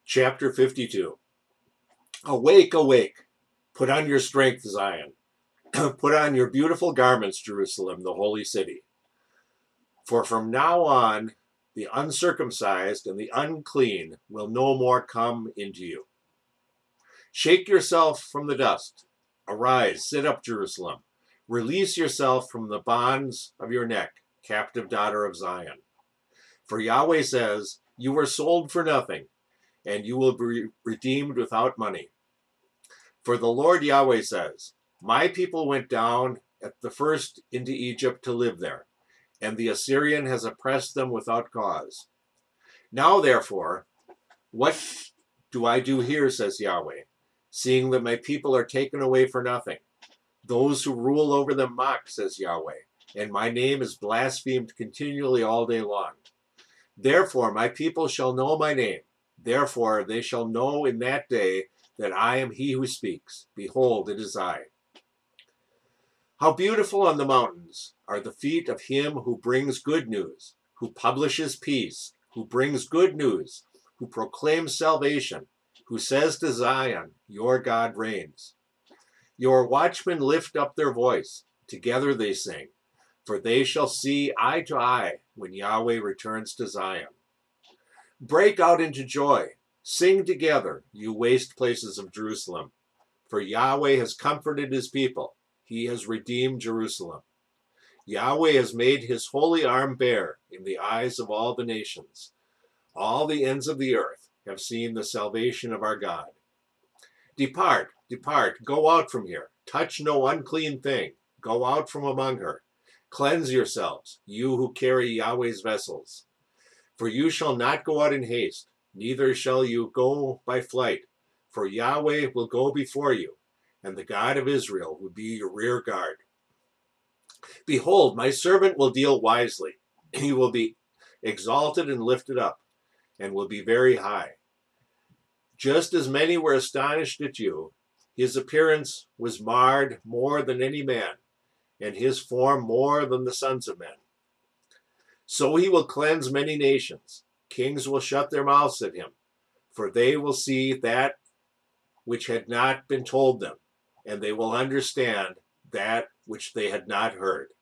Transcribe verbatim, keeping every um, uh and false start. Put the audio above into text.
Chapter fifty-two. Awake, awake, put on your strength, Zion. Put on your beautiful garments, Jerusalem, the holy city. For from now on, the uncircumcised and the unclean will no more come into you. Shake yourself from the dust. Arise, sit up, Jerusalem. Release yourself from the bonds of your neck, captive daughter of Zion. For Yahweh says, you were sold for nothing, and you will be redeemed without money. For the Lord Yahweh says, my people went down at the first into Egypt to live there, and the Assyrian has oppressed them without cause. Now, therefore, what do I do here, says Yahweh, seeing that my people are taken away for nothing? Those who rule over them mock, says Yahweh, and my name is blasphemed continually all day long. Therefore, my people shall know my name. Therefore, they shall know in that day that I am he who speaks. Behold, it is I. How beautiful on the mountains are the feet of him who brings good news, who publishes peace, who brings good news, who proclaims salvation, who says to Zion, your God reigns. Your watchmen lift up their voice. Together they sing, for they shall see eye to eye when Yahweh returns to Zion. Break out into joy. Sing together, you waste places of Jerusalem. For Yahweh has comforted his people. He has redeemed Jerusalem. Yahweh has made his holy arm bare in the eyes of all the nations. All the ends of the earth have seen the salvation of our God. Depart, depart, go out from here. Touch no unclean thing. Go out from among her. Cleanse yourselves, you who carry Yahweh's vessels. For you shall not go out in haste, neither shall you go by flight. For Yahweh will go before you, and the God of Israel will be your rear guard. Behold, my servant will deal wisely. He will be exalted and lifted up, and will be very high. Just as many were astonished at you, his appearance was marred more than any man, and his form more than the sons of men. So he will cleanse many nations. Kings will shut their mouths at him, for they will see that which had not been told them, and they will understand that which they had not heard.